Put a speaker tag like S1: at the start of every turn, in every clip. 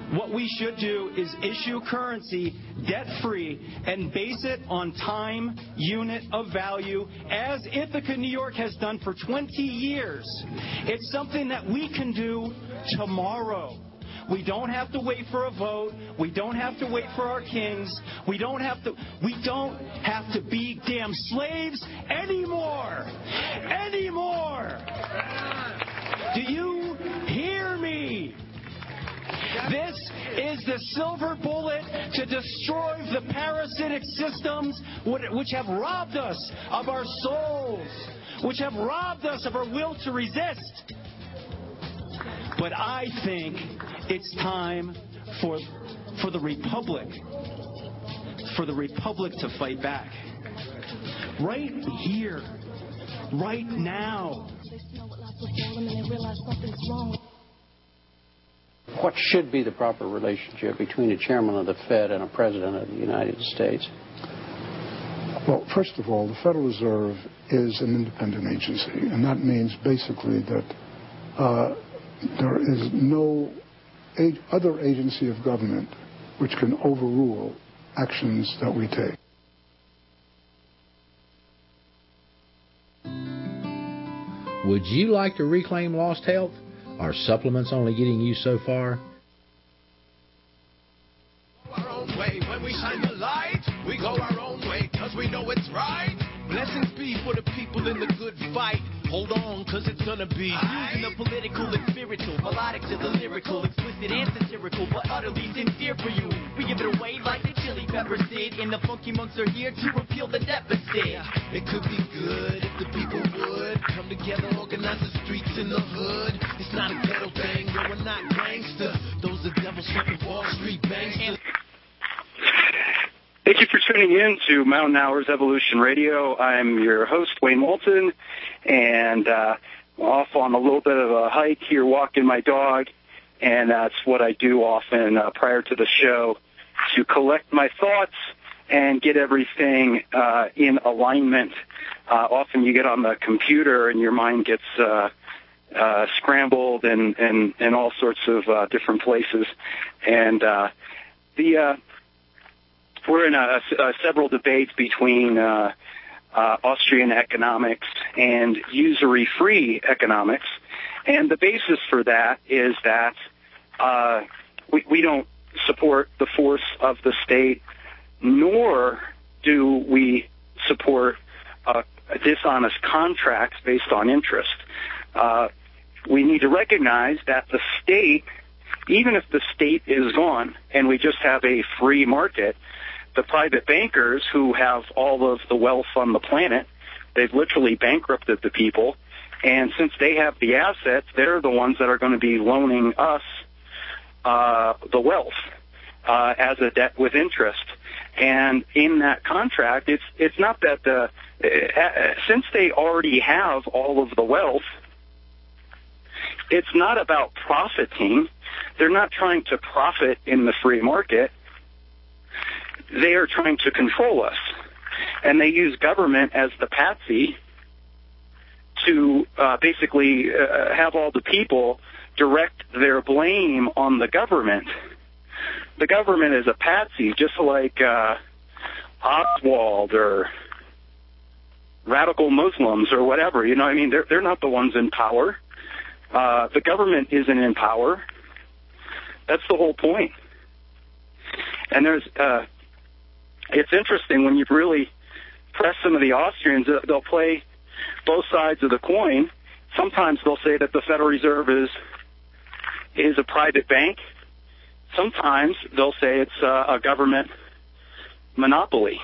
S1: what we should do is issue currency debt-free and base it on time unit of value, as Ithaca, New York has done for 20 years. It's something that we can do tomorrow. We don't have to wait for a vote. We don't have to wait for our kings. We don't have to be damn slaves anymore. Anymore. Do you hear me? This is the silver bullet to destroy the parasitic systems which have robbed us of our souls, which have robbed us of our will to resist. But I think it's time for the Republic to fight back. Right here, right now.
S2: What should be the proper relationship between a chairman of the Fed and a president of the United States?
S3: Well, first of all, the Federal Reserve is an independent agency, and that means basically that there is no other agency of government which can overrule actions that we take.
S4: Would you like to reclaim lost health? Are supplements only getting you so far?
S5: Our own way. When we shine the light, we go our own way, cause we know it's right. Blessings be for the people in the good fight. Hold on, cause it's gonna be using the political and spiritual, melodic to the lyrical, explicit and satirical, but utterly sincere for you. We give it away like the Chili Peppers did, and the Funky Monks are here to repeal the deficit. It could be good if the people would come together, organize the streets in the hood. It's not a ghetto thing, no, we're not gangsters. Those are devils sleeping Wall Street bangsters.
S6: Thank you for tuning in to Mountain Hours Evolution Radio. I'm your host, Wayne Moulton, and off on a little bit of a hike here, walking my dog, and that's what I do often prior to the show to collect my thoughts and get everything in alignment. Often you get on the computer and your mind gets scrambled and all sorts of different places. And we're in several debates between Austrian economics and usury-free economics, and the basis for that is that we don't support the force of the state, nor do we support dishonest contracts based on interest. We need to recognize that the state, even if the state is gone and we just have a free market, the private bankers who have all of the wealth on the planet, they've literally bankrupted the people. And since they have the assets, they're the ones that are going to be loaning us the wealth as a debt with interest. And in that contract, it's not that since they already have all of the wealth, it's not about profiting. They're not trying to profit in the free market. They are trying to control us, and they use government as the patsy to basically have all the people direct their blame on the government. The government is a patsy, just like Oswald or radical Muslims or whatever. You know what I mean? They're not the ones in power. The government isn't in power. That's the whole point. And it's interesting when you really press some of the Austrians, they'll play both sides of the coin. Sometimes they'll say that the Federal Reserve is a private bank. Sometimes they'll say it's a government monopoly,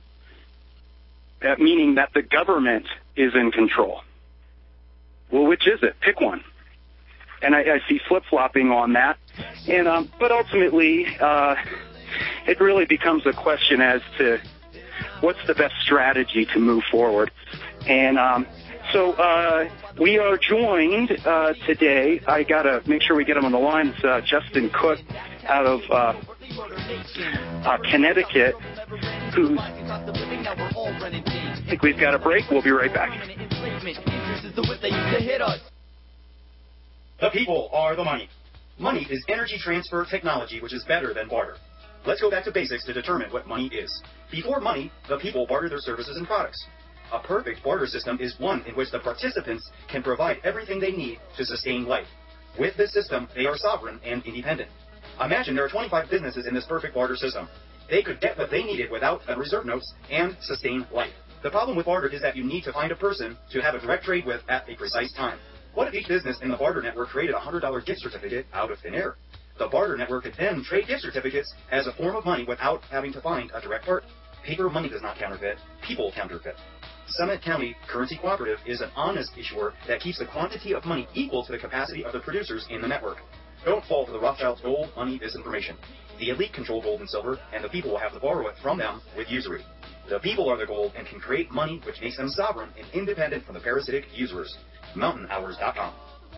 S6: meaning that the government is in control. Well, which is it? Pick one. And I see flip-flopping on that. And but ultimately, it really becomes a question as to what's the best strategy to move forward. And so we are joined today. I got to make sure we get him on the line. It's Justin Cook out of Connecticut, I think we've got a break. We'll be right back.
S7: The people are the money. Money is energy transfer technology, which is better than barter. Let's go back to basics to determine what money is. Before money, the people barter their services and products. A perfect barter system is one in which the participants can provide everything they need to sustain life. With this system, they are sovereign and independent. Imagine there are 25 businesses in this perfect barter system. They could get what they needed without reserve notes and sustain life. The problem with barter is that you need to find a person to have a direct trade with at a precise time. What if each business in the barter network created a $100 gift certificate out of thin air? The barter network could then trade gift certificates as a form of money without having to find a direct partner. Paper money does not counterfeit, people counterfeit. Summit County Currency Cooperative is an honest issuer that keeps the quantity of money equal to the capacity of the producers in the network. Don't fall for the Rothschilds' gold, money, disinformation. The elite control gold and silver, and the people will have to borrow it from them with usury. The people are the gold and can create money which makes them sovereign and independent from the parasitic usurers. MountainHours.com.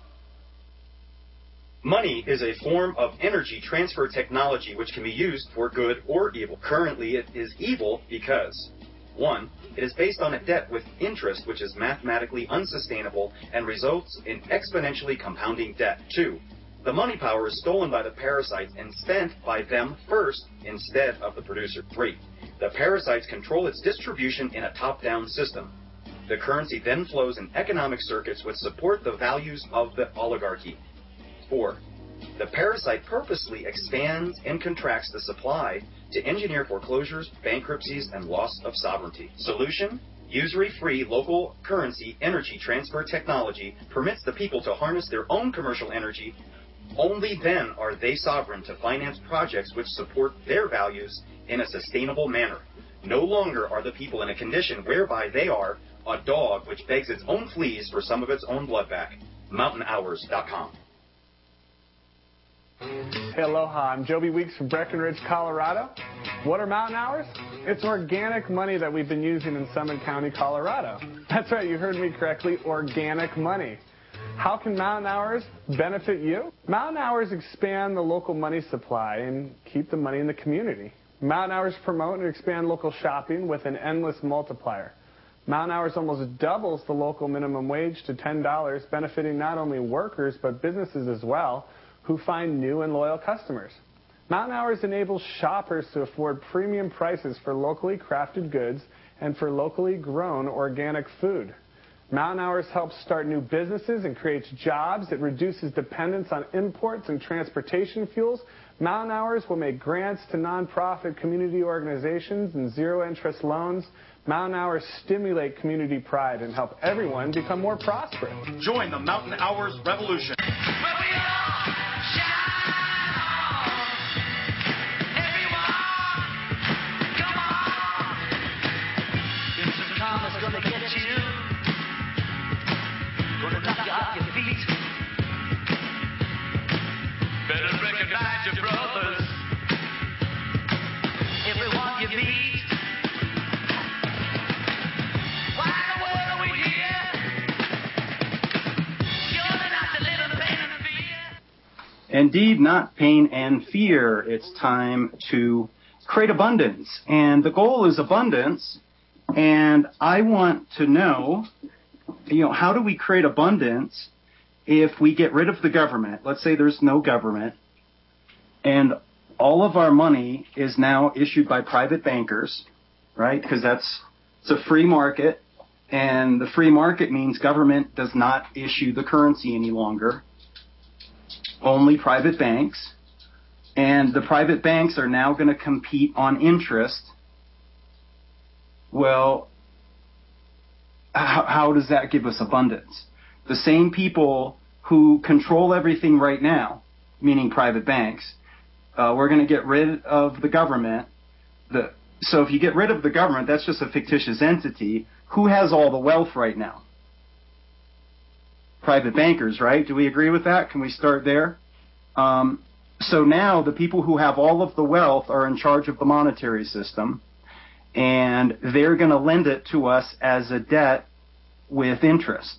S7: Money is a form of energy transfer technology which can be used for good or evil. Currently, it is evil because 1. It is based on a debt with interest which is mathematically unsustainable and results in exponentially compounding debt. 2. The money power is stolen by the parasites and spent by them first instead of the producer. 3. The parasites control its distribution in a top-down system. The currency then flows in economic circuits which support the values of the oligarchy. 4. The parasite purposely expands and contracts the supply to engineer foreclosures, bankruptcies, and loss of sovereignty. Solution? Usury-free local currency energy transfer technology permits the people to harness their own commercial energy. Only then are they sovereign to finance projects which support their values in a sustainable manner. No longer are the people in a condition whereby they are a dog which begs its own fleas for some of its own blood back. MountainHours.com.
S8: Hey, aloha. I'm Joby Weeks from Breckenridge, Colorado. What are mountain hours? It's organic money that we've been using in Summit County, Colorado. That's right, you heard me correctly, organic money. How can mountain hours benefit you? Mountain hours expand the local money supply and keep the money in the community. Mountain hours promote and expand local shopping with an endless multiplier. Mountain hours almost doubles the local minimum wage to $10, benefiting not only workers but businesses as well, who find new and loyal customers. Mountain Hours enables shoppers to afford premium prices for locally crafted goods and for locally grown organic food. Mountain Hours helps start new businesses and creates jobs. It reduces dependence on imports and transportation fuels. Mountain Hours will make grants to nonprofit community organizations and zero-interest loans. Mountain Hours stimulate community pride and help everyone become more prosperous.
S7: Join the Mountain Hours revolution.
S9: Gonna get you, gonna knock you off your feet. Better recognize your brothers if we want you beat. Why in the world are we here? Surely not to live in pain and fear.
S7: Indeed, not pain and fear. It's time to create abundance. And the goal is abundance. And I want to know, how do we create abundance if we get rid of the government? Let's say there's no government, and all of our money is now issued by private bankers, right? Because it's a free market, and the free market means government does not issue the currency any longer. Only private banks. And the private banks are now going to compete on interest. Well, how does that give us abundance? The same people who control everything right now, meaning private banks, we're going to get rid of the government. So if you get rid of the government, that's just a fictitious entity. Who has all the wealth right now? Private bankers, right? Do we agree with that? Can we start there? So now the people who have all of the wealth are in charge of the monetary system. And they're going to lend it to us as a debt with interest.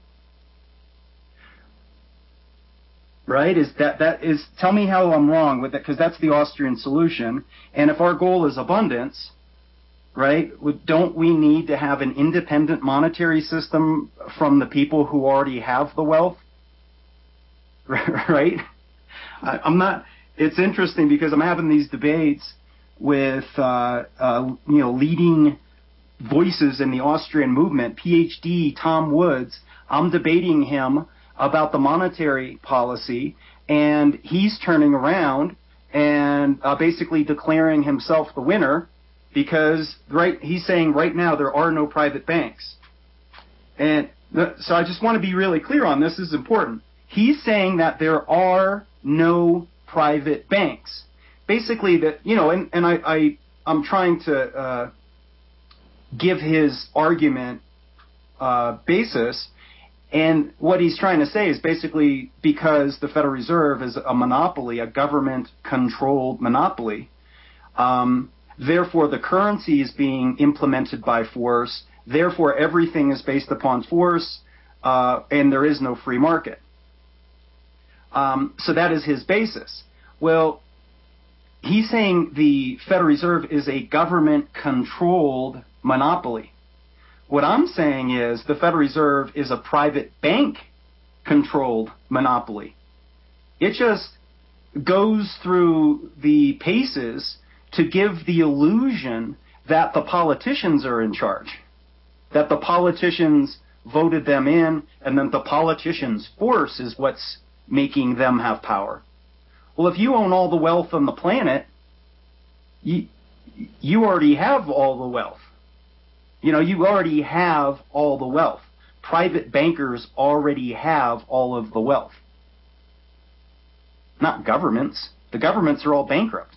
S7: Right? Tell me how I'm wrong with that, because that's the Austrian solution. And if our goal is abundance, right, don't we need to have an independent monetary system from the people who already have the wealth? Right?
S1: I'm not. It's interesting because I'm having these debates with leading voices in the Austrian movement. PhD Tom Woods. I'm debating him about the monetary policy, and he's turning around and basically declaring himself the winner because he's saying right now there are no private banks. And so I just want to be really clear on this. This is important. He's saying that there are no private banks. Basically, that I'm trying to give his argument basis, and what he's trying to say is basically because the Federal Reserve is a monopoly, a government-controlled monopoly, therefore the currency is being implemented by force. Therefore, everything is based upon force, and there is no free market. So that is his basis. Well, he's saying the Federal Reserve is a government-controlled monopoly. What I'm saying is the Federal Reserve is a private bank-controlled monopoly. It just goes through the paces to give the illusion that the politicians are in charge, that the politicians voted them in, and then the politicians' force is what's making them have power. Well, if you own all the wealth on the planet, you already have all the wealth. You already have all the wealth. Private bankers already have all of the wealth. Not governments. The governments are all bankrupt.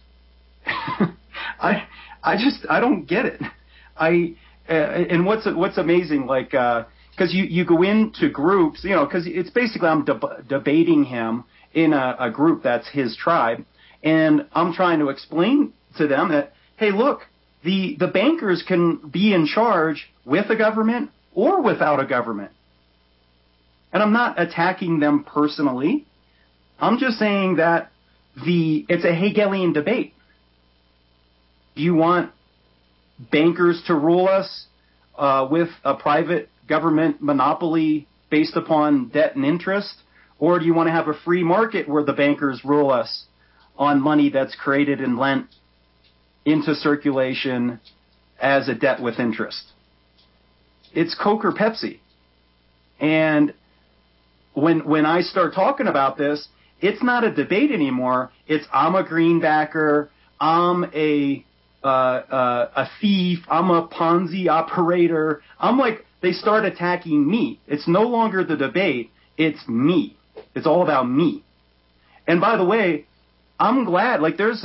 S1: I don't get it. And what's amazing, because you go into groups, because it's basically I'm debating him in a group that's his tribe, and I'm trying to explain to them that, hey, look, the bankers can be in charge with a government or without a government. And I'm not attacking them personally. I'm just saying that it's a Hegelian debate. Do you want bankers to rule us with a private government monopoly based upon debt and interest? Or do you want to have a free market where the bankers rule us on money that's created and lent into circulation as a debt with interest? It's Coke or Pepsi. And when I start talking about this, it's not a debate anymore. It's I'm a greenbacker, I'm a thief, I'm a Ponzi operator. They start attacking me. It's no longer the debate, it's me. It's all about me. And by the way, I'm glad, there's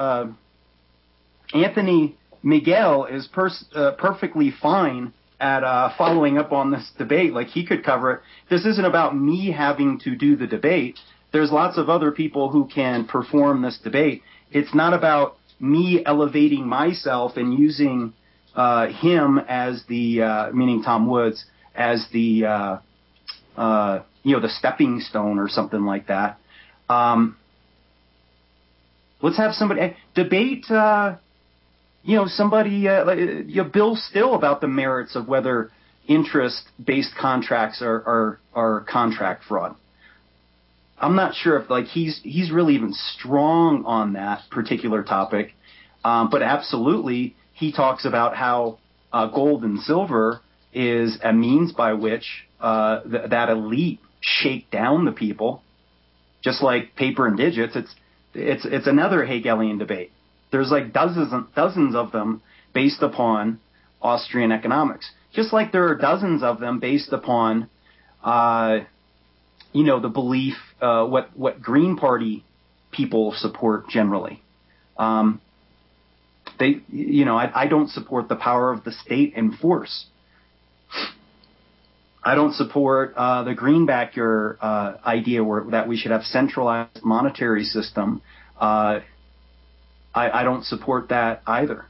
S1: Anthony Miguel is perfectly fine at following up on this debate. He could cover it. This isn't about me having to do the debate. There's lots of other people who can perform this debate. It's not about me elevating myself and using him as meaning Tom Woods, as the stepping stone or something like that. Let's have somebody debate, Bill Still about the merits of whether interest-based contracts are contract fraud. I'm not sure if he's really even strong on that particular topic, but absolutely he talks about how gold and silver is a means by which that elite shake down the people, just like paper and digits. It's another Hegelian debate. There's dozens of them based upon Austrian economics, just like there are dozens of them based upon the belief what Green Party people support generally. I don't support the power of the state and force. I don't support the greenbacker idea that we should have centralized monetary system. I don't support that either.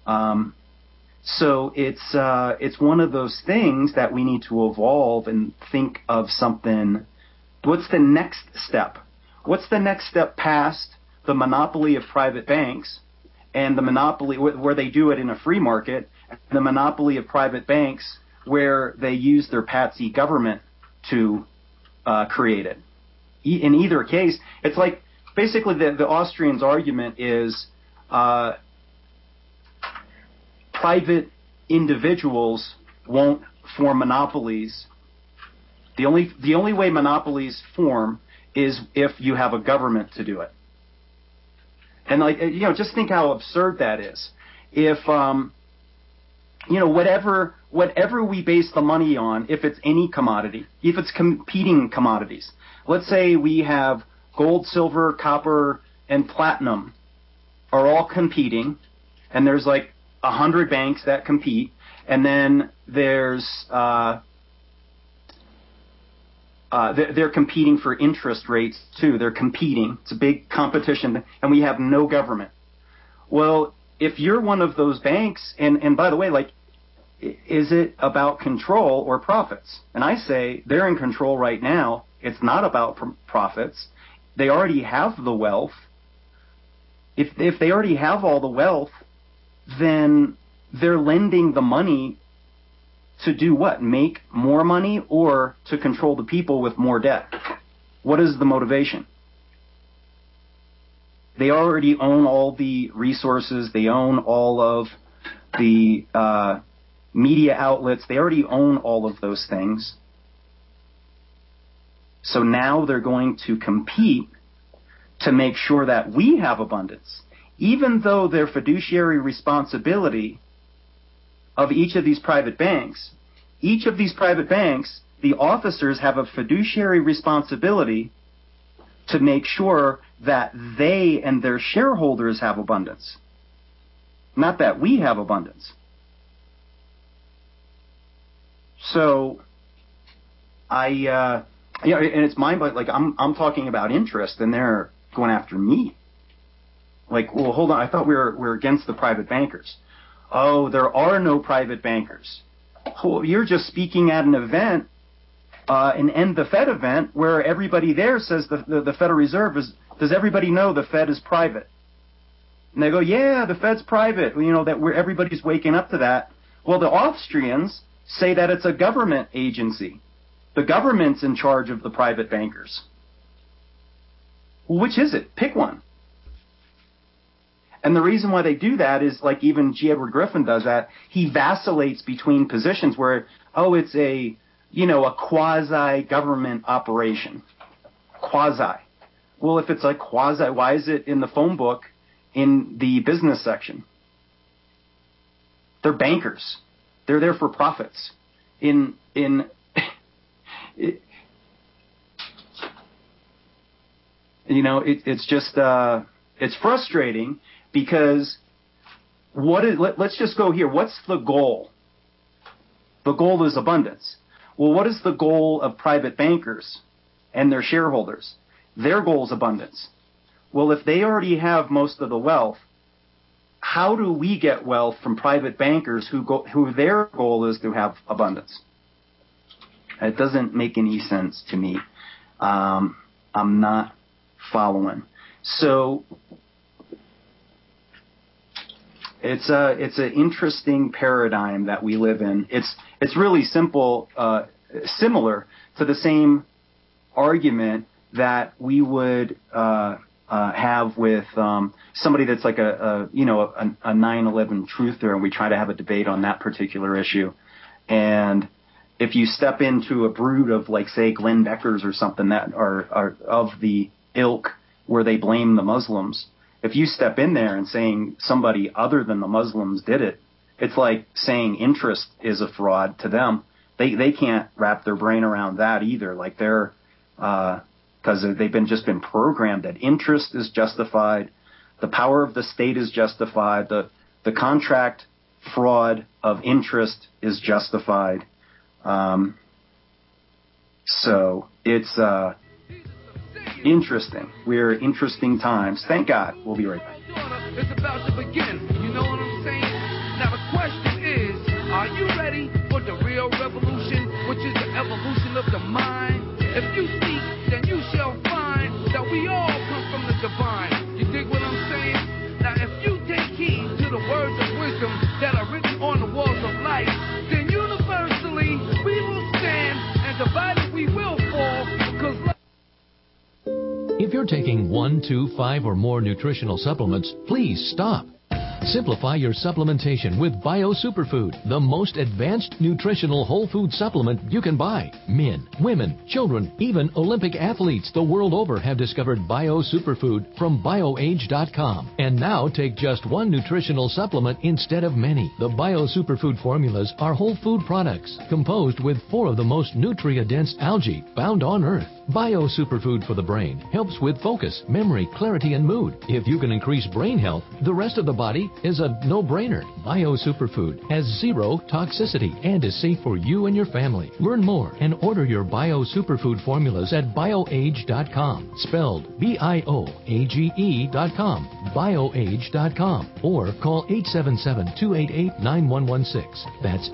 S1: So it's one of those things that we need to evolve and think of something. What's the next step? What's the next step past the monopoly of private banks and the monopoly where they do it in a free market, and the monopoly of private banks where they use their patsy government to create it? In either case, it's like
S7: basically the Austrians' argument is private individuals won't form monopolies. The only way monopolies form is if you have a government to do it. And just think how absurd that is. If whatever we base the money on, if it's any commodity, if it's competing commodities, let's say we have gold, silver, copper, and platinum are all competing, and there's 100 banks that compete, and then there's they're competing for interest rates too. They're competing. It's a big competition, and we have no government. Well, if you're one of those banks, and by the way, is it about control or profits? And I say they're in control right now. It's not about profits. They already have the wealth. If they already have all the wealth, then they're lending the money to do what? Make more money or to control the people with more debt? What is the motivation? They already own all the resources. They own all of the media outlets. They already own all of those things. So now they're going to compete to make sure that we have abundance, even though their fiduciary responsibility of each of these private banks, the officers have a fiduciary responsibility to make sure that they and their shareholders have abundance, not that we have abundance. So and it's mind-blowing. I'm talking about interest, and they're going after me. Well, hold on. I thought we were against the private bankers. Oh, there are no private bankers. Oh, you're just speaking at an event, an End the Fed event, where everybody there says the Federal Reserve is. Does everybody know the Fed is private? And they go, yeah, the Fed's private. That everybody's waking up to that. Well, the Austrians say that it's a government agency. The government's in charge of the private bankers. Well, which is it? Pick one. And the reason why they do that is even G. Edward Griffin does that. He vacillates between positions where, it's a quasi-government operation. Quasi. Well, if it's quasi, why is it in the phone book in the business section? They're bankers. They're there for profits. It's just it's frustrating because let's just go here. What's the goal? The goal is abundance. Well, what is the goal of private bankers and their shareholders? Their goal is abundance. Well, if they already have most of the wealth, how do we get wealth from private bankers who their goal is to have abundance? It doesn't make any sense to me. I'm not following. So it's an interesting paradigm that we live in. It's really simple, similar to the same argument that we would have with somebody that's like a 9/11 truther, and we try to have a debate on that particular issue. And if you step into a brood of, say, Glenn Beckers or something that are of the ilk where they blame the Muslims, if you step in there and saying somebody other than the Muslims did it, it's like saying interest is a fraud to them. They can't wrap their brain around that either. They're because they've just been programmed that interest is justified, the power of the state is justified, the contract fraud of interest is justified. So it's interesting. We're interesting times. Thank God. We'll be right back.
S10: It's about to begin. You know what I'm saying? Now the question is, are you ready for the real revolution, which is the evolution of the mind? If you seek, then you shall find that we all come from the divine. You dig what I'm saying? Now if you take heed to the words of wisdom that are written on the walls of life, then universally we will stand, and divided we will fall, because
S11: If you're taking 1, 2, 5, or more nutritional supplements, please stop. Simplify your supplementation with Bio Superfood, the most advanced nutritional whole food supplement you can buy. Men, women, children, even Olympic athletes the world over have discovered Bio Superfood from BioAge.com. And now take just one nutritional supplement instead of many. The Bio Superfood formulas are whole food products composed with 4 of the most nutria-dense algae found on Earth. Bio Superfood for the brain helps with focus, memory, clarity, and mood. If you can increase brain health, the rest of the body is a no-brainer. Bio Superfood has 0 toxicity and is safe for you and your family. Learn more and order your Bio Superfood formulas at BioAge.com, spelled BIOAGE.com, BioAge.com, or call 877-288-9116. That's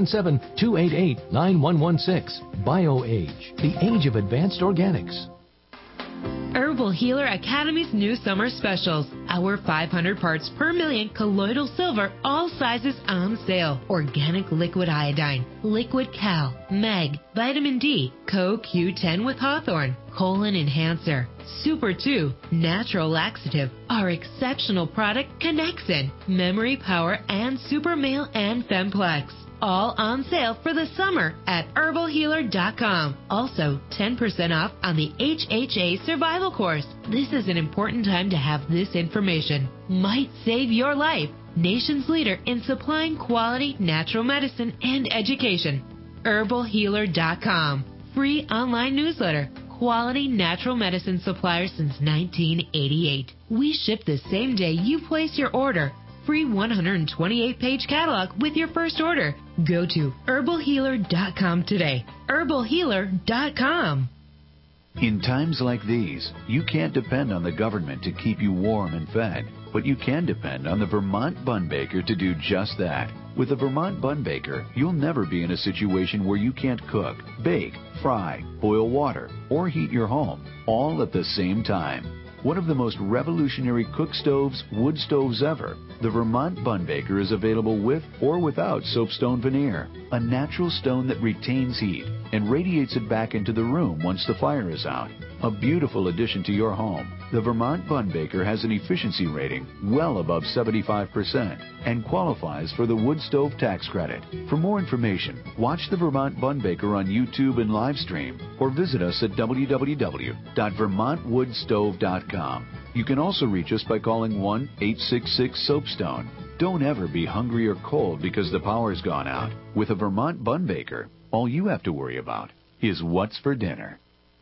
S11: 877-288-9116. BioAge, the age of advanced organics.
S12: Herbal Healer Academy's new summer specials. Our 500 parts per million colloidal silver, all sizes on sale. Organic liquid iodine, liquid cal, meg, vitamin D, CoQ10 with Hawthorne, colon enhancer, Super 2, natural laxative, our exceptional product Connexin, memory power, and Super Male and Femplex. All on sale for the summer at herbalhealer.com. Also, 10% off on the HHA survival course. This is an important time to have this information. Might save your life. Nation's leader in supplying quality natural medicine and education. herbalhealer.com. Free online newsletter. Quality natural medicine supplier since 1988. We ship the same day you place your order. Free 128-page catalog with your first order. Go to herbalhealer.com today. herbalhealer.com.
S13: In times like these, you can't depend on the government to keep you warm and fed, but you can depend on the Vermont Bun Baker to do just that. With the Vermont Bun Baker, you'll never be in a situation where you can't cook, bake, fry, boil water, or heat your home, all at the same time. One of the most revolutionary cook stoves, wood stoves ever, the Vermont Bun Baker is available with or without soapstone veneer, a natural stone that retains heat and radiates it back into the room once the fire is out. A beautiful addition to your home. The Vermont Bun Baker has an efficiency rating well above 75% and qualifies for the wood stove tax credit. For more information, watch the Vermont Bun Baker on YouTube and live stream or visit us at www.vermontwoodstove.com. You can also reach us by calling 1-866-SOAPSTONE. Don't ever be hungry or cold because the power's gone out. With a Vermont Bun Baker, all you have to worry about is what's for dinner.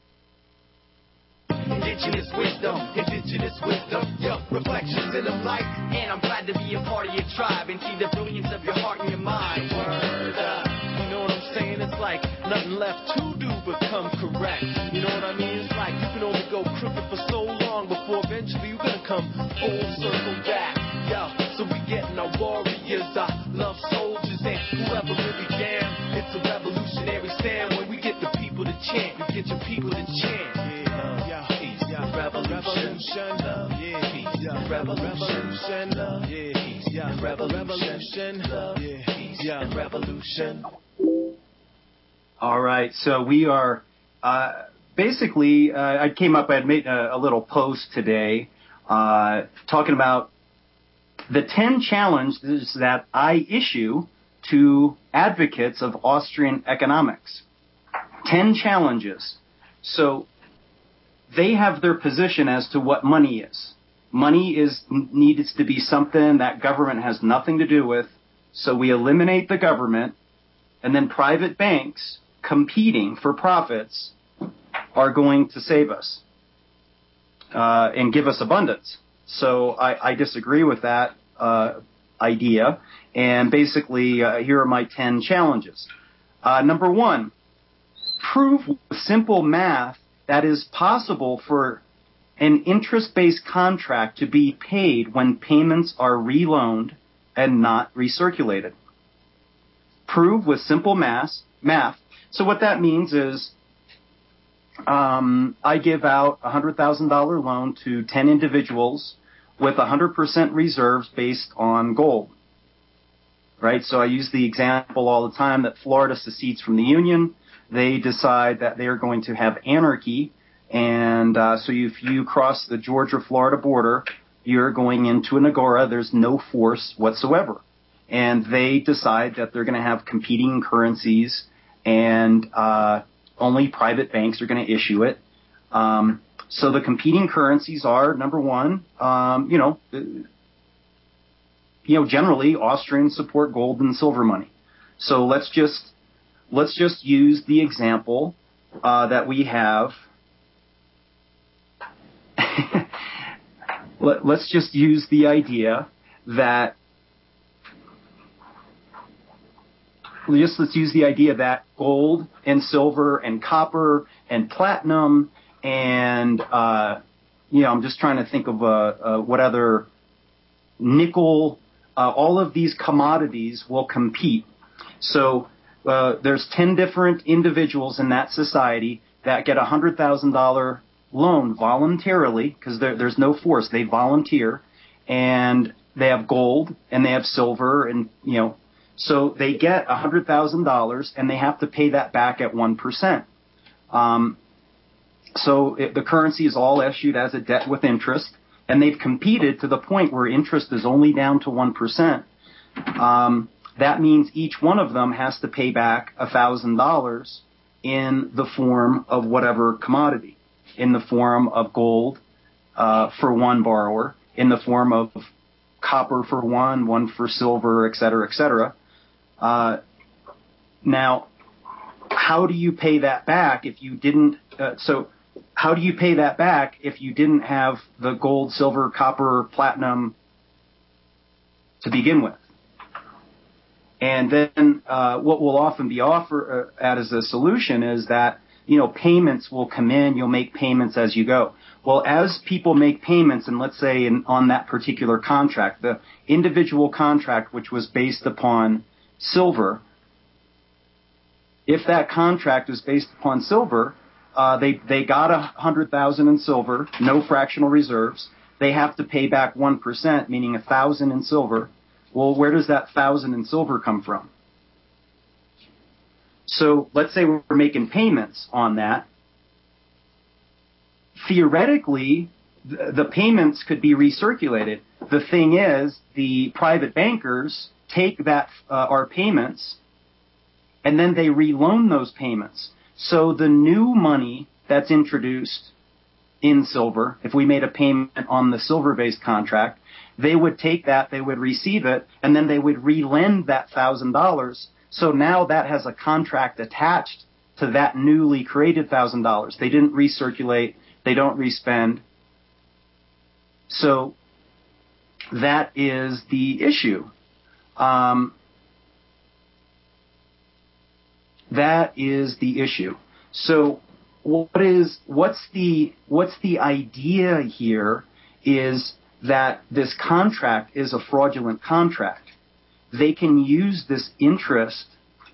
S5: Indigenous wisdom, yo, reflections in the light. And I'm glad to be a part of your tribe and see the brilliance of your heart and your mind. Word up, you know what I'm saying? It's like nothing left to do but come correct. You know what I mean? It's like you can only go crooked for so long before eventually you're gonna come full circle back. Yo, so we getting our warriors, I love soldiers and whoever really down. It's a revolutionary sound when we get the people to chant. We get your people to chant. Revolution, love, yeah, peace, yeah, revolution, love, yeah, peace, yeah, revolution, love, yeah, peace, yeah, revolution.
S7: All right, so we are basically, I had made a little post today talking about the 10 challenges that I issue to advocates of Austrian economics. 10 challenges. So they have their position as to what money is. Money needs to be something that government has nothing to do with, so we eliminate the government, and then private banks competing for profits are going to save us and give us abundance. So I disagree with that idea, and basically here are my 10 challenges. Number 1, prove with simple math that is possible for an interest-based contract to be paid when payments are reloaned and not recirculated. Prove with simple math. So what that means is I give out a $100,000 loan to 10 individuals with 100% reserves based on gold. Right? So I use the example all the time that Florida secedes from the Union. They decide that they are going to have anarchy
S14: And so if you cross the Georgia-Florida border, you're going into an agora. There's no force whatsoever. And they decide that they're going to have competing currencies, and only private banks are going to issue it. So the competing currencies are, number one, generally Austrians support gold and silver money. So let's just use the example that we have. Let's just use the idea that let's use the idea that gold and silver and copper and platinum and I'm just trying to think of what other nickel. All of these commodities will compete. So there's 10 different individuals in that society that get a $100,000 loan voluntarily because there's no force. They volunteer, and they have gold and they have silver, and so they get $100,000 and they have to pay that back at 1%. So the currency is all issued as a debt with interest, and they've competed to the point where interest is only down to 1%. That means each one of them has to pay back $1,000 in the form of whatever commodity, in the form of gold for one borrower, in the form of copper for one for silver, et cetera, et cetera. Now, how do you pay that back if you didn't? How do you pay that back if you didn't have the gold, silver, copper, platinum to begin with? And then what will often be offered as a solution is that, payments will come in, you'll make payments as you go. Well, as people make payments, and let's say on that particular contract, the individual contract which was based upon silver, if that contract is based upon silver, they got $100,000 in silver, no fractional reserves. They have to pay back 1%, meaning $1,000 in silver. Well, where does that $1,000 in silver come from? So let's say we're making payments on that. Theoretically, the payments could be recirculated. The thing is, the private bankers take our payments, and then they reloan those payments. So the new money that's introduced in silver, if we made a payment on the silver-based contract, they would take that, they would receive it, and then they would relend that $1,000. So now that has a contract attached to that newly created $1,000. They didn't recirculate, they don't respend. So that is the issue. That is the issue. So what's the idea here is that this contract is a fraudulent contract. They can use this interest,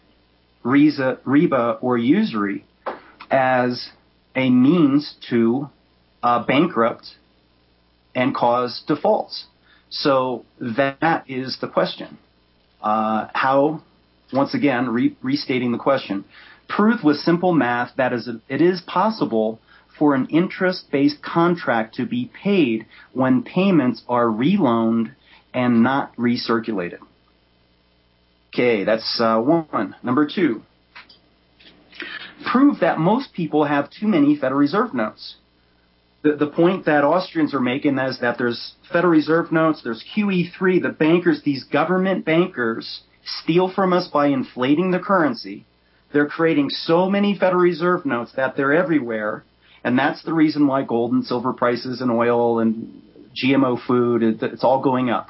S14: riba or usury, as a means to bankrupt and cause defaults. So that is the question. How, once again, restating the question, prove with simple math that it is possible for an interest-based contract to be paid when payments are reloaned and not recirculated. Okay, that's one. Number two, prove that most people have too many Federal Reserve notes. The point that Austrians are making is that there's Federal Reserve notes, there's QE3, the bankers, these government bankers steal from us by inflating the currency. They're creating so many Federal Reserve notes that they're everywhere, and that's the reason why gold and silver prices and oil and GMO food, it's all going up.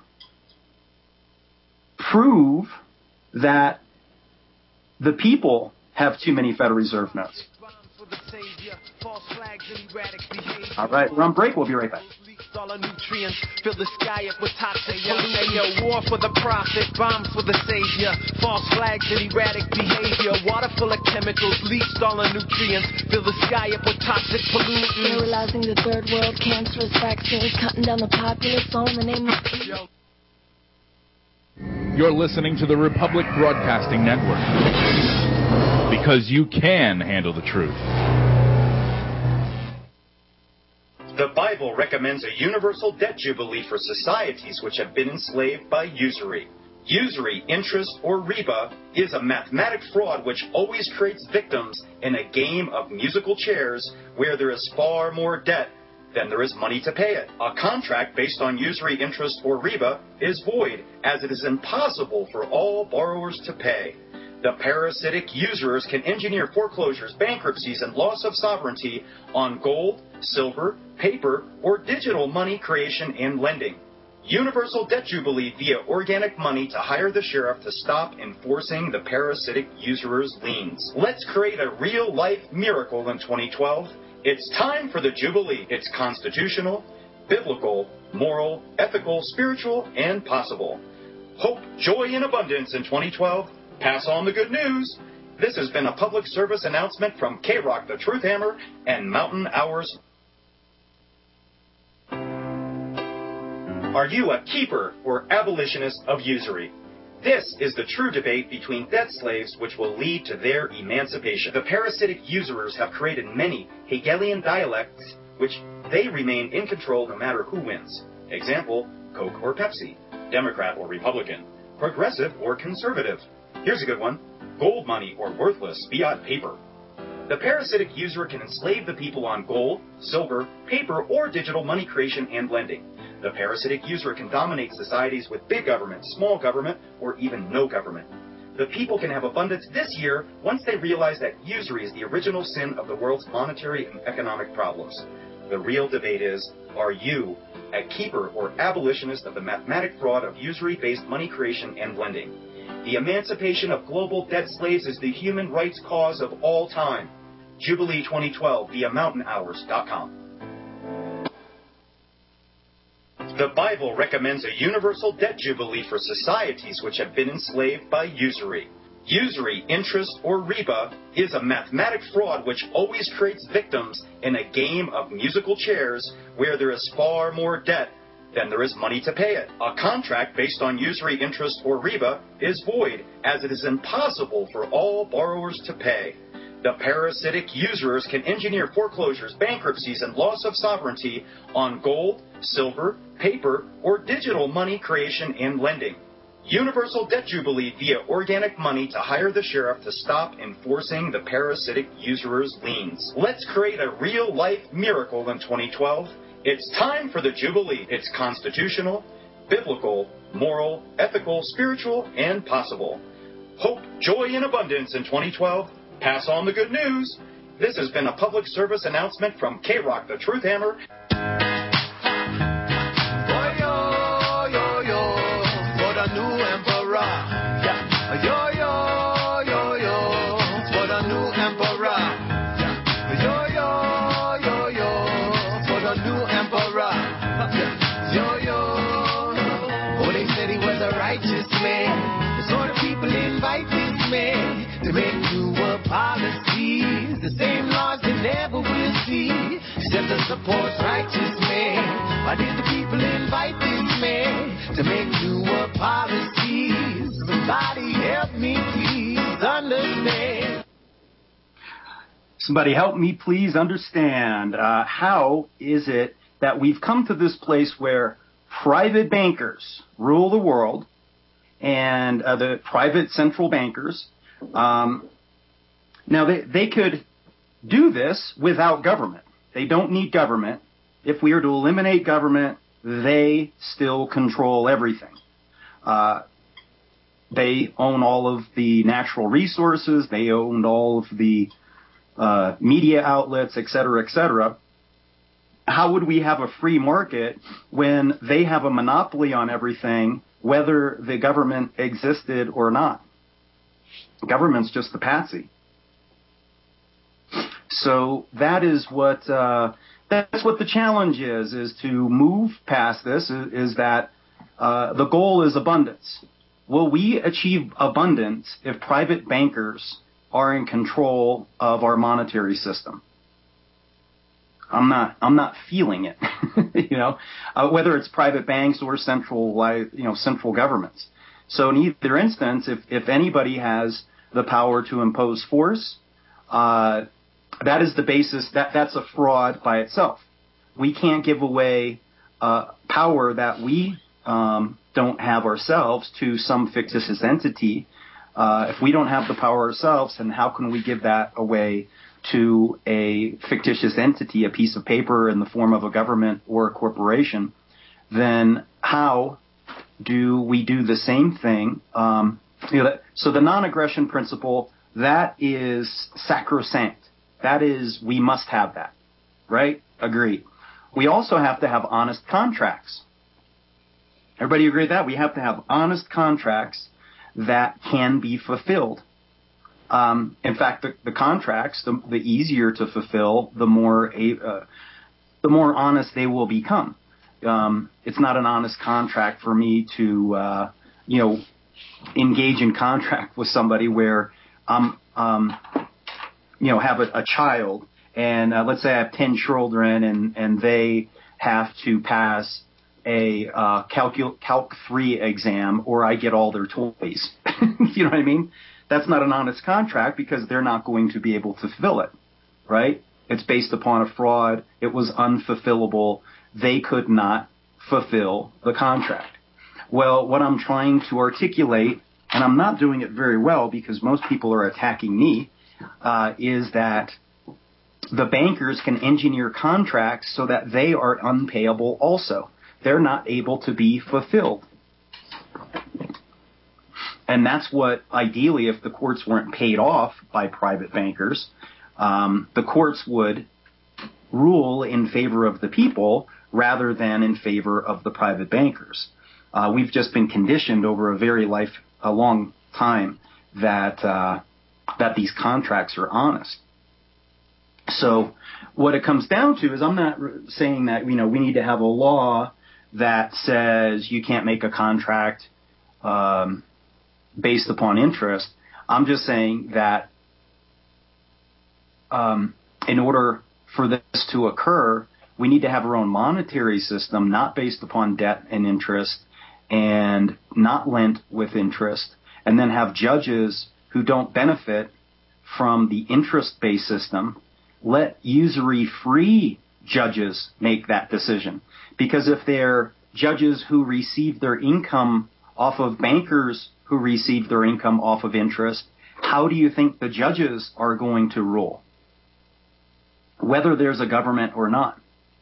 S14: Prove that the people have too many Federal Reserve notes. All right, we're on break. We'll be right back.
S5: All the nutrients fill the sky up with toxic pollution. War for the profit, bombs for the savior. False flags and erratic behavior. Water full of chemicals, leached all the nutrients. Fill the sky up with toxic pollutants.
S15: Sterilizing the third world, cancerous vaccines, cutting down the populace, all in the name of peace.
S16: You're listening to the Republic Broadcasting Network. Because you can handle the truth.
S7: The Bible recommends a universal debt jubilee for societies which have been enslaved by usury. Usury, interest, or riba is a mathematic fraud which always creates victims in a game of musical chairs where there is far more debt than there is money to pay it. A contract based on usury, interest, or riba is void, as it is impossible for all borrowers to pay. The parasitic usurers can engineer foreclosures, bankruptcies, and loss of sovereignty on gold, silver, paper, or digital money creation and lending. Universal debt jubilee via organic money to hire the sheriff to stop enforcing the parasitic usurers' liens. Let's create a real-life miracle in 2012. It's time for the jubilee. It's constitutional, biblical, moral, ethical, spiritual, and possible. Hope, joy, and abundance in 2012. Pass on the good news. This has been a public service announcement from K-Rock, the Truth Hammer, and Mountain Hours. Are you a keeper or abolitionist of usury? This is the true debate between debt slaves which will lead to their emancipation. The parasitic usurers have created many Hegelian dialects which they remain in control no matter who wins. Example, Coke or Pepsi, Democrat or Republican, progressive or conservative. Here's a good one, gold money or worthless fiat paper. The parasitic usurer can enslave the people on gold, silver, paper, or digital money creation and lending. The parasitic usurer can dominate societies with big government, small government, or even no government. The people can have abundance this year once they realize that usury is the original sin of the world's monetary and economic problems. The real debate is, are you a keeper or abolitionist of the mathematic fraud of usury-based money creation and lending? The emancipation of global debt slaves is the human rights cause of all time. Jubilee 2012 via mountainhours.com. The Bible recommends a universal debt jubilee for societies which have been enslaved by usury. Usury, interest, or riba is a mathematic fraud which always creates victims in a game of musical chairs where there is far more debt than there is money to pay it. A contract based on usury, interest, or riba is void, as it is impossible for all borrowers to pay. The parasitic usurers can engineer foreclosures, bankruptcies, and loss of sovereignty on gold, silver, paper, or digital money creation and lending. Universal debt jubilee via organic money to hire the sheriff to stop enforcing the parasitic usurers' liens. Let's create a real-life miracle in 2012. It's time for the jubilee. It's constitutional, biblical, moral, ethical, spiritual, and possible. Hope, joy, and abundance in 2012. Pass on the good news. This has been a public service announcement from K-Rock, the Truth Hammer.
S5: To make newer policies, the same laws they never will see. Said to support righteous men. Why did the people invite this man to make newer policies? Somebody help me please understand.
S14: Somebody help me please understand. How is it that we've come to this place where private bankers rule the world and the private central bankers now, they could do this without government. They don't need government. If we are to eliminate government, they still control everything. They own all of the natural resources. They own all of the media outlets, et cetera, et cetera. How would we have a free market when they have a monopoly on everything, whether the government existed or not? Government's just the patsy. So that is what that's what the challenge is to move past this. Is that the goal is abundance? Will we achieve abundance if private bankers are in control of our monetary system? I'm not feeling it. Whether it's private banks or central governments. So in either instance, if anybody has the power to impose force, that is the basis. That's a fraud by itself. we can't give away power that we don't have ourselves to some fictitious entity. If we don't have the power ourselves, then how can we give that away to a fictitious entity, a piece of paper in the form of a government or a corporation? Then how do we do the same thing? So the non-aggression principle, that is sacrosanct. That is, we must have that, right? Agreed. We also have to have honest contracts. Everybody agree with that? We have to have honest contracts that can be fulfilled. In fact, the contracts, the easier to fulfill, the more honest they will become. It's not an honest contract for me to, engage in contract with somebody where have a child, and let's say I have 10 children, and they have to pass a Calc 3 exam, or I get all their toys. You know what I mean? That's not an honest contract because they're not going to be able to fulfill it, right? It's based upon a fraud. It was unfulfillable. They could not fulfill the contract. Well, what I'm trying to articulate, and I'm not doing it very well because most people are attacking me, is that the bankers can engineer contracts so that they are unpayable also. They're not able to be fulfilled. And that's what, ideally, if the courts weren't paid off by private bankers, the courts would rule in favor of the people rather than in favor of the private bankers. We've just been conditioned over a long time that these contracts are honest. So what it comes down to is, I'm not saying that we need to have a law that says you can't make a contract based upon interest. I'm just saying that in order for this to occur, we need to have our own monetary system, not based upon debt and interest, and not lent with interest, and then have judges who don't benefit from the interest-based system. Let usury-free judges make that decision. Because if they're judges who receive their income off of bankers who receive their income off of interest, how do you think the judges are going to rule? Whether there's a government or not.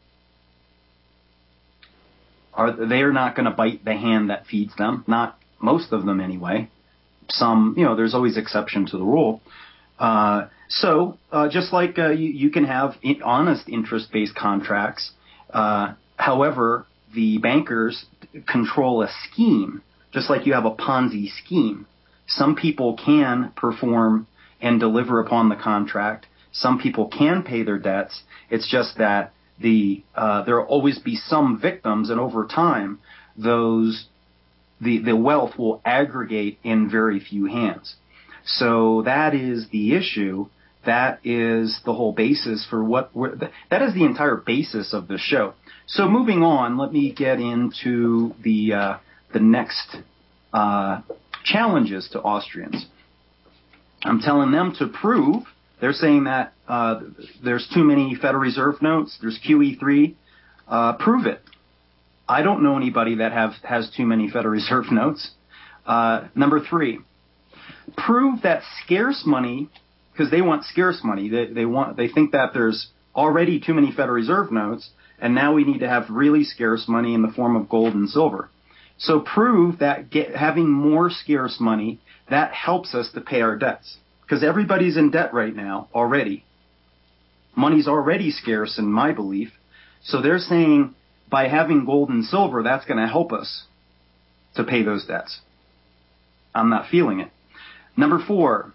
S14: They're not going to bite the hand that feeds them. Not most of them anyway. Some, there's always exception to the rule. So just like you can have honest interest-based contracts, however, the bankers control a scheme, just like you have a Ponzi scheme. Some people can perform and deliver upon the contract. Some people can pay their debts. It's just that there will always be some victims, and over time, the wealth will aggregate in very few hands. So that is the issue. That is the whole basis for that is the entire basis of the show. So moving on, let me get into the next challenges to Austrians. I'm telling them to prove. They're saying that there's too many Federal Reserve notes. There's QE3. Prove it. I don't know anybody that has too many Federal Reserve notes. Number 3, prove that scarce money, because they want scarce money. They think that there's already too many Federal Reserve notes, and now we need to have really scarce money in the form of gold and silver. So prove that having more scarce money, that helps us to pay our debts. Because everybody's in debt right now already. Money's already scarce in my belief. So they're saying by having gold and silver, that's going to help us to pay those debts. I'm not feeling it. Number 4,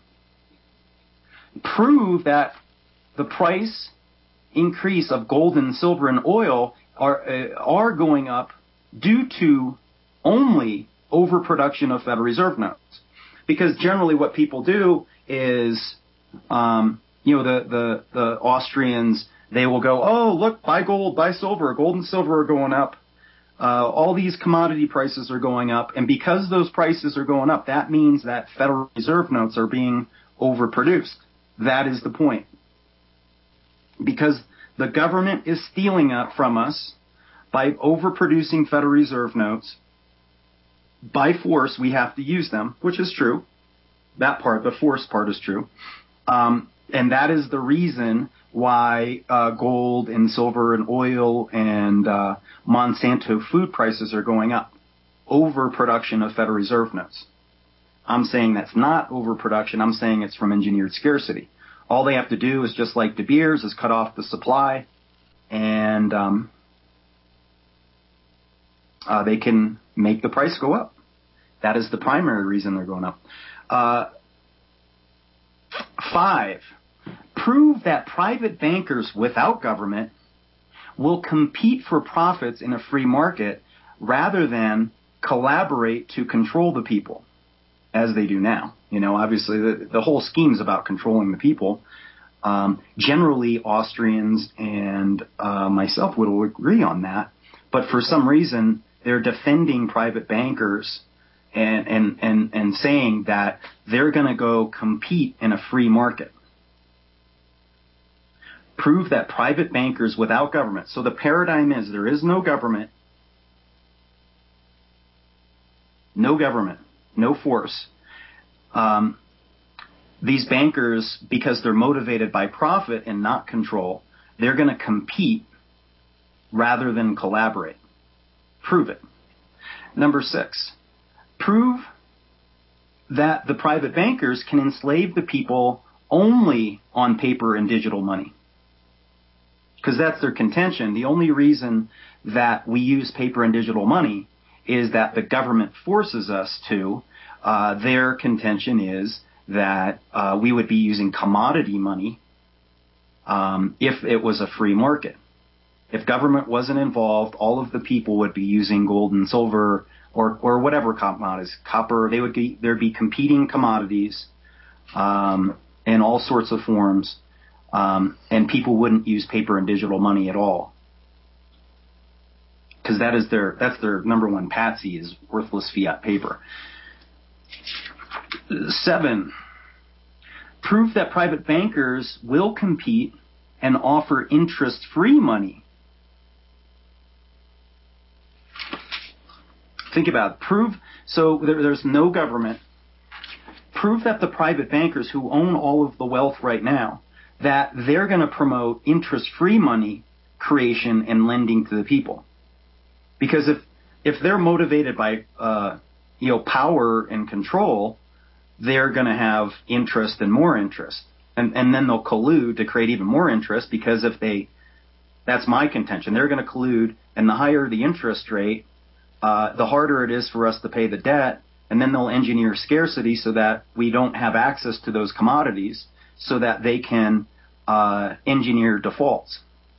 S14: prove that the price increase of gold and silver and oil are going up due to only overproduction of Federal Reserve notes. Because generally what people do is, the Austrians, they will go, oh, look, buy gold, buy silver. Gold and silver are going up. All these commodity prices are going up. And because those prices are going up, that means that Federal Reserve notes are being overproduced. That is the point. Because the government is stealing it from us by overproducing Federal Reserve notes. By force, we have to use them, which is true. That part, the force part, is true. And that is the reason why gold and silver and oil and Monsanto food prices are going up. Overproduction of Federal Reserve notes. I'm saying that's not overproduction. I'm saying it's from engineered scarcity. All they have to do is, just like De Beers, is cut off the supply, and they can make the price go up. That is the primary reason they're going up. 5, prove that private bankers without government will compete for profits in a free market rather than collaborate to control the people, as they do now. You know, obviously the whole scheme is about controlling the people. Generally, Austrians and myself would agree on that, but for some reason they're defending private bankers and saying that they're going to go compete in a free market. Prove that private bankers without government. So the paradigm is there is no government, no force. These bankers, because they're motivated by profit and not control, they're going to compete rather than collaborate. Prove it. Number 6, prove that the private bankers can enslave the people only on paper and digital money. Because that's their contention. The only reason that we use paper and digital money is that the government forces us to. Their contention is that we would be using commodity money if it was a free market. If government wasn't involved, all of the people would be using gold and silver or whatever commodities, copper. There'd be competing commodities in all sorts of forms, and people wouldn't use paper and digital money at all. Because that's their number one patsy, is worthless fiat paper. 7, prove that private bankers will compete and offer interest-free money. Think about it. So there's no government. Prove that the private bankers who own all of the wealth right now, that they're going to promote interest-free money creation and lending to the people. Because if they're motivated by power and control, they're going to have interest and more interest. And then they'll collude to create even more interest, because that's my contention, they're going to collude, and the higher the interest rate, the harder it is for us to pay the debt, and then they'll engineer scarcity so that we don't have access to those commodities, so that they can engineer defaults.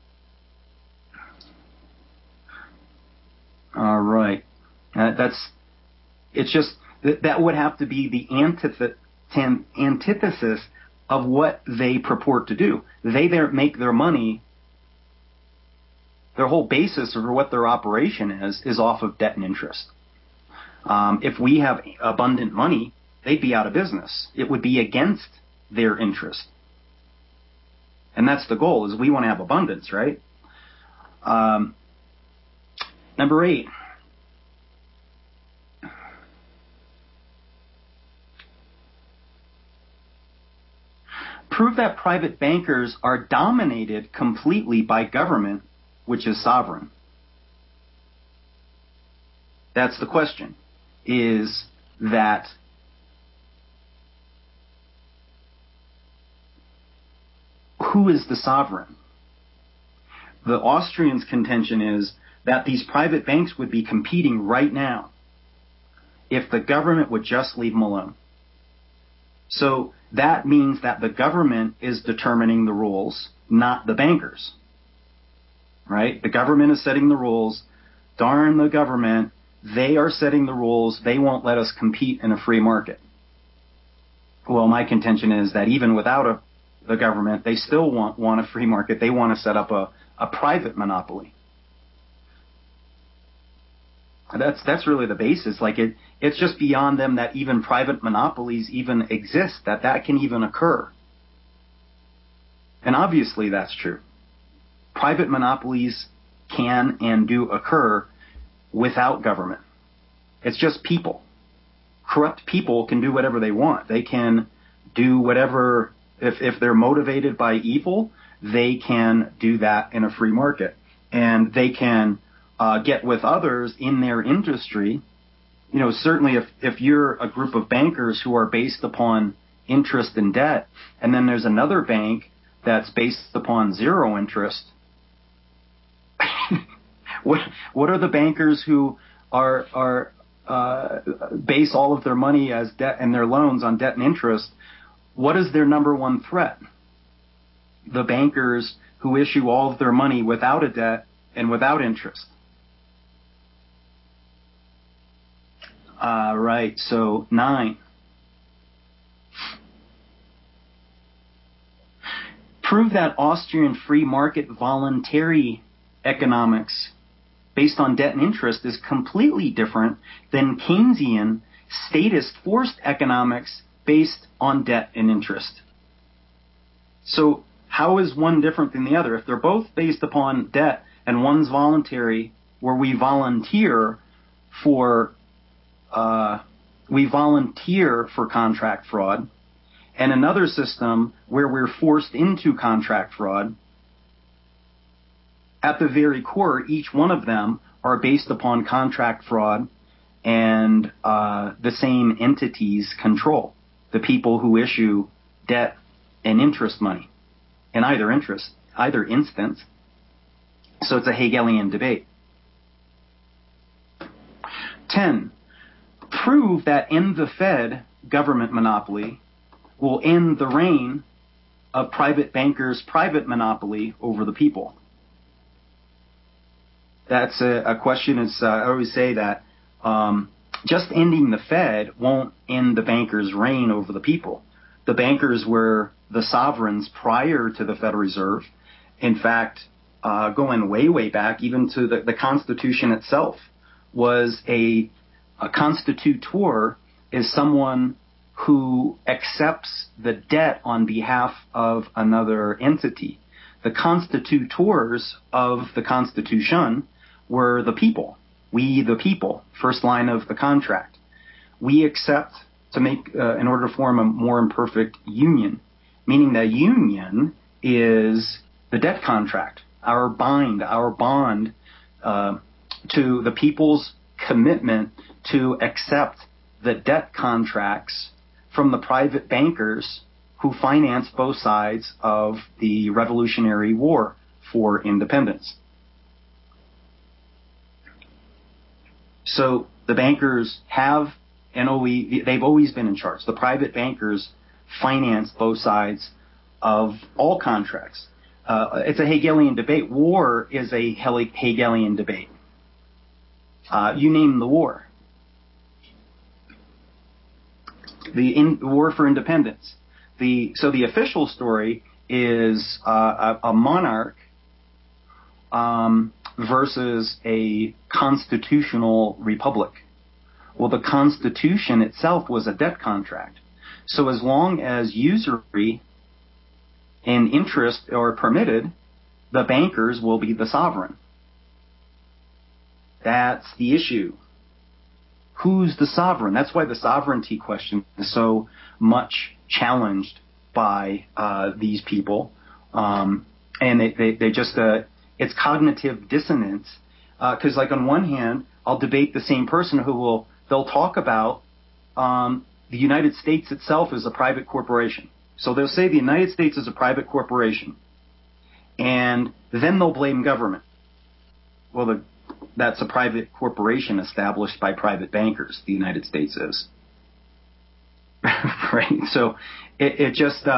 S14: All right. That would have to be the antithesis of what they purport to do. They make their money, their whole basis for what their operation is off of debt and interest. If we have abundant money, they'd be out of business. It would be against their interest. And that's the goal, is we want to have abundance, right? Number 8. Prove that private bankers are dominated completely by government, which is sovereign. That's the question, is that who is the sovereign? The Austrians' contention is that these private banks would be competing right now if the government would just leave them alone. So that means that the government is determining the rules, not the bankers. Right? The government is setting the rules. Darn the government. They are setting the rules. They won't let us compete in a free market. Well, my contention is that even without the government, they still want a free market. They want to set up a private monopoly. That's really the basis. Like it's just beyond them that even private monopolies even exist, that can even occur. And obviously that's true. private monopolies can and do occur without government. It's just people. Corrupt people can do whatever they want. They can do whatever, if they're motivated by evil, they can do that in a free market. And they can get with others in their industry. You know, certainly if you're a group of bankers who are based upon interest and debt, and then there's another bank that's based upon zero interest, what are the bankers who are base all of their money as debt and their loans on debt and interest? What is their number one threat? The bankers who issue all of their money without a debt and without interest. Right, so 9. Prove that Austrian free market voluntary economics based on debt and interest is completely different than Keynesian statist forced economics based on debt and interest. So how is one different than the other? If they're both based upon debt and one's voluntary, where we volunteer for contract fraud, and another system where we're forced into contract fraud, at the very core, each one of them are based upon contract fraud and the same entity's control, the people who issue debt and interest money in either instance. So it's a Hegelian debate. 10. Prove that end the Fed government monopoly will end the reign of private bankers' private monopoly over the people. That's a question. I always say that just ending the Fed won't end the bankers' reign over the people. The bankers were the sovereigns prior to the Federal Reserve. In fact, going way, way back, even to the Constitution itself, was a constitutor is someone who accepts the debt on behalf of another entity. The constitutors of the Constitution were the people. We, the people, first line of the contract. We accept to make, in order to form a more imperfect union, meaning that union is the debt contract, our bond to the people's commitment to accept the debt contracts from the private bankers who financed both sides of the Revolutionary War for independence. So the bankers have they've always been in charge. The private bankers finance both sides of all contracts. It's a Hegelian debate. War is a Hegelian debate. You name the war. The war for independence. So the official story is a monarch versus a constitutional republic. Well, the Constitution itself was a debt contract. So as long as usury and interest are permitted, the bankers will be the sovereign. That's the issue. Who's the sovereign? That's why the sovereignty question is so much challenged by these people. And they just, it's cognitive dissonance. Because like on one hand, I'll debate the same person they'll talk about the United States itself as a private corporation. So they'll say the United States is a private corporation. And then they'll blame government. Well, that's a private corporation established by private bankers, the United States is. Right? So it just,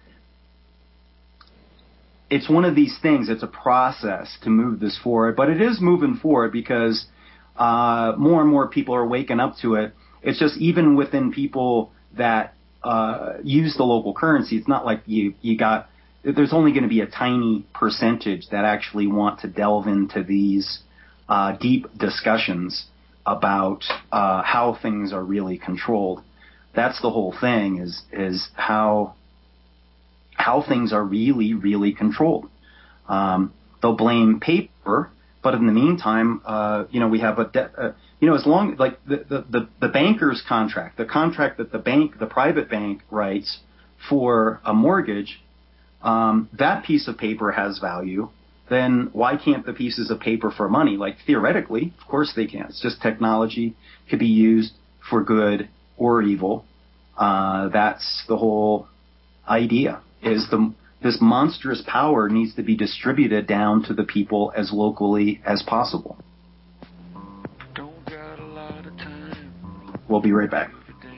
S14: it's one of these things. It's a process to move this forward. But it is moving forward because more and more people are waking up to it. It's just even within people that use the local currency, it's not like there's only going to be a tiny percentage that actually want to delve into these deep discussions about how things are really controlled. That's the whole thing is how things are really, really controlled. they'll blame paper. But in the meantime, we have as long like the banker's contract, the contract that the private bank writes for a mortgage, that piece of paper has value. Then why can't the pieces of paper for money? Like theoretically, of course they can. It's just technology could be used for good or evil. That's the whole idea. This monstrous power needs to be distributed down to the people as locally as possible. We'll be right back.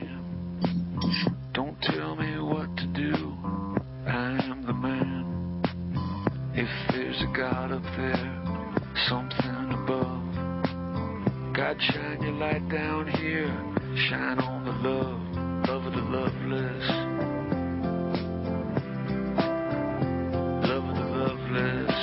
S10: Don't tell me what to do. I am the man. If there's a God up there, something above, God, shine your light down here. Shine on the love of the loveless. Love of the loveless.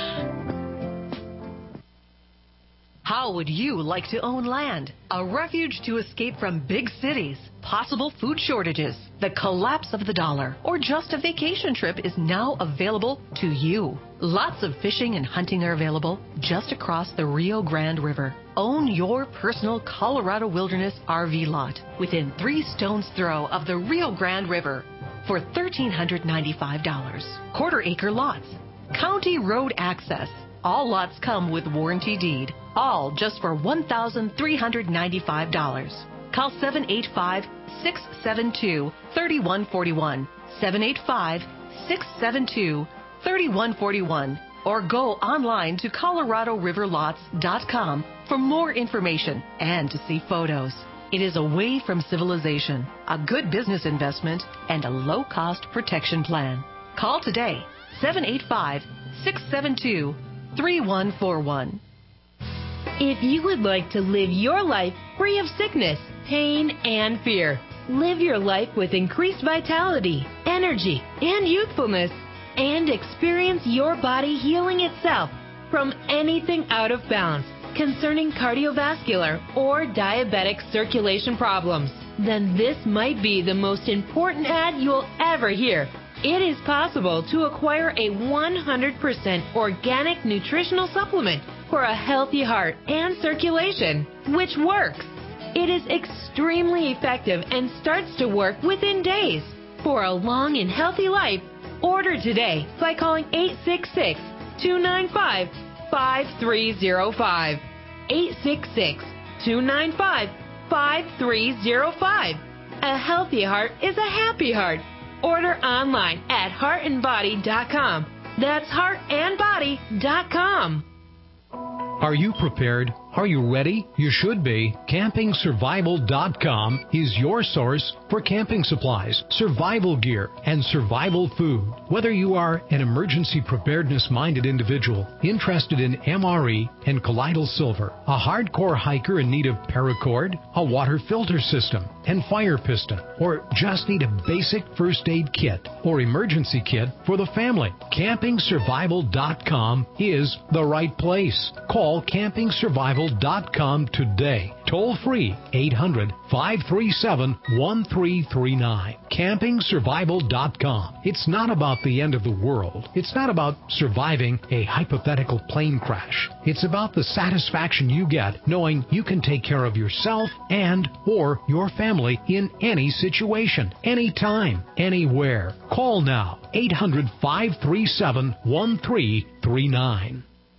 S17: How would you like to own land? A refuge to escape from big cities, possible food shortages, the collapse of the dollar, or just a vacation trip is now available to you. Lots of fishing and hunting are available just across the Rio Grande River. Own your personal Colorado Wilderness RV lot within 3 stones throw of the Rio Grande River for $1,395. Quarter-acre lots, county road access. All lots come with warranty deed. All just for $1,395. Call 785-672-3141. 785-672-3141. Or go online to ColoradoRiverLots.com for more information and to see photos. It is away from civilization, a good business investment, and a low-cost protection plan. Call today, 785-672-3141.
S12: If you would like to live your life free of sickness, pain, and fear, live your life with increased vitality, energy, and youthfulness, and experience your body healing itself from anything out of balance concerning cardiovascular or diabetic circulation problems, then this might be the most important ad you'll ever hear. It is possible to acquire a 100% organic nutritional supplement for a healthy heart and circulation, which works. It is extremely effective and starts to work within days. For a long and healthy life, order today by calling 866-295-5305. 866-295-5305. A healthy heart is a happy heart. Order online at heartandbody.com. That's heartandbody.com.
S18: Are you prepared? Are you ready? You should be. CampingSurvival.com is your source for camping supplies, survival gear, and survival food. Whether you are an emergency preparedness-minded individual interested in MRE and colloidal silver, a hardcore hiker in need of paracord, a water filter system, and fire piston, or just need a basic first aid kit or emergency kit for the family, CampingSurvival.com is the right place. Call CampingSurvival.com today. Toll free 800-537-1339. CampingSurvival.com. It's not about the end of the world. It's not about surviving a hypothetical plane crash. It's about the satisfaction you get knowing you can take care of yourself and or your family in any situation, anytime, anywhere. Call now. 800-537-1339.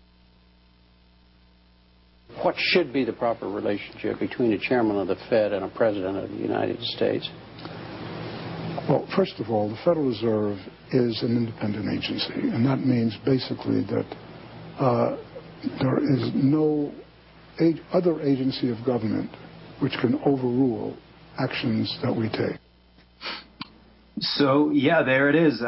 S2: What should be the proper relationship between a chairman of the Fed and a president of the United States?
S3: Well, first of all, the Federal Reserve is an independent agency, and that means basically that there is no other agency of government which can overrule actions that we take.
S14: So, yeah, there it is.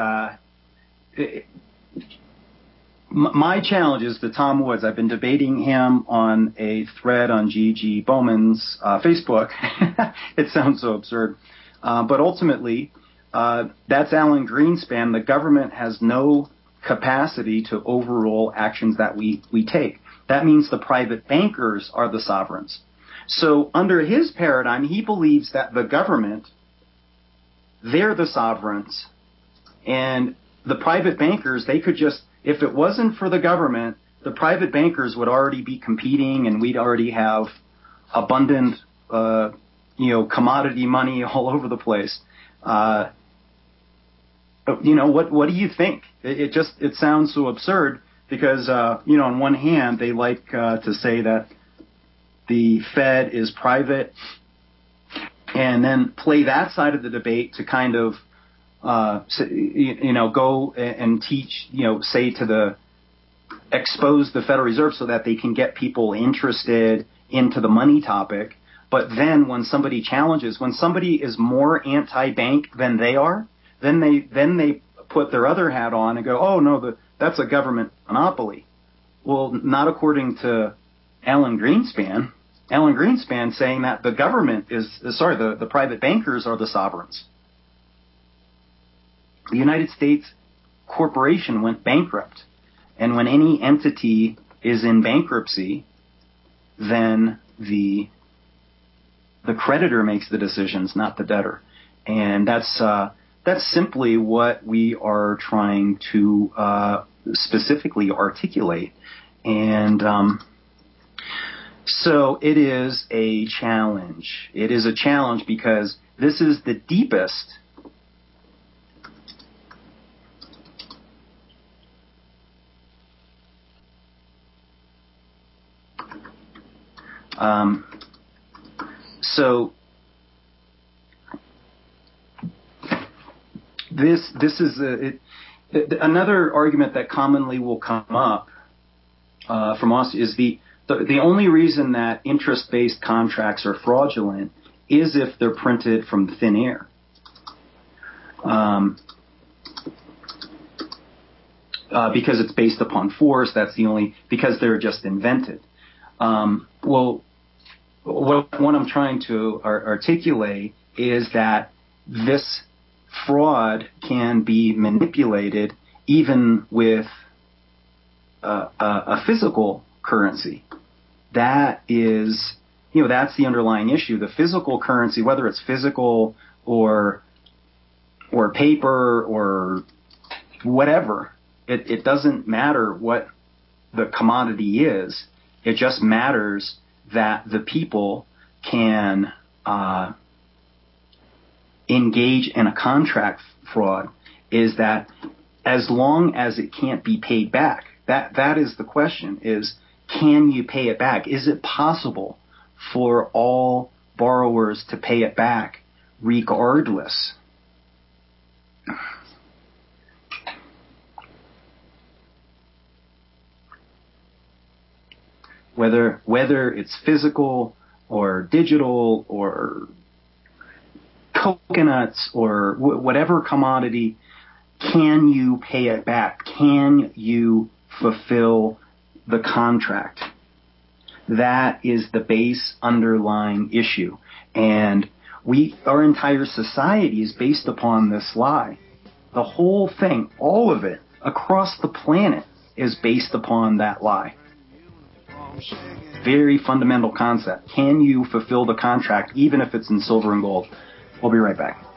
S14: My challenge is to Tom Woods. I've been debating him on a thread on G.G. Bowman's Facebook. It sounds so absurd. But ultimately, that's Alan Greenspan. The government has no capacity to overrule actions that we take. That means the private bankers are the sovereigns. So under his paradigm, he believes that the government, they're the sovereigns. And the private bankers, they could just, if it wasn't for the government, the private bankers would already be competing, and we'd already have abundant, commodity money all over the place. But, what do you think? It sounds so absurd because, on one hand, they like to say that the Fed is private, and then play that side of the debate to kind of, go and teach, expose the Federal Reserve so that they can get people interested into the money topic. But then when somebody challenges, when somebody is more anti-bank than they are, then they put their other hat on and go, oh no, that's a government monopoly. Well, not according to Alan Greenspan. Alan Greenspan saying that the government the private bankers are the sovereigns. The United States corporation went bankrupt. And when any entity is in bankruptcy, then the creditor makes the decisions, not the debtor. And that's simply what we are trying to specifically articulate. And so it is a challenge. It is a challenge because this is the deepest so this is another argument that commonly will come up from us is the only reason that interest-based contracts are fraudulent is if they're printed from thin air. Because it's based upon force, because they're just invented. Well, what I'm trying to articulate is that this fraud can be manipulated even with a physical currency. That is, that's the underlying issue. The physical currency, whether it's physical or paper or whatever, it doesn't matter what the commodity is. It just matters that the people can engage in a contract fraud, is that as long as it can't be paid back, that is the question, is can you pay it back? Is it possible for all borrowers to pay it back regardless? Whether it's physical or digital or coconuts or whatever commodity, can you pay it back? Can you fulfill the contract? That is the base underlying issue. And our entire society is based upon this lie. The whole thing, all of it, across the planet is based upon that lie. Very fundamental concept. Can you fulfill the contract even if it's in silver and gold? We'll be right back.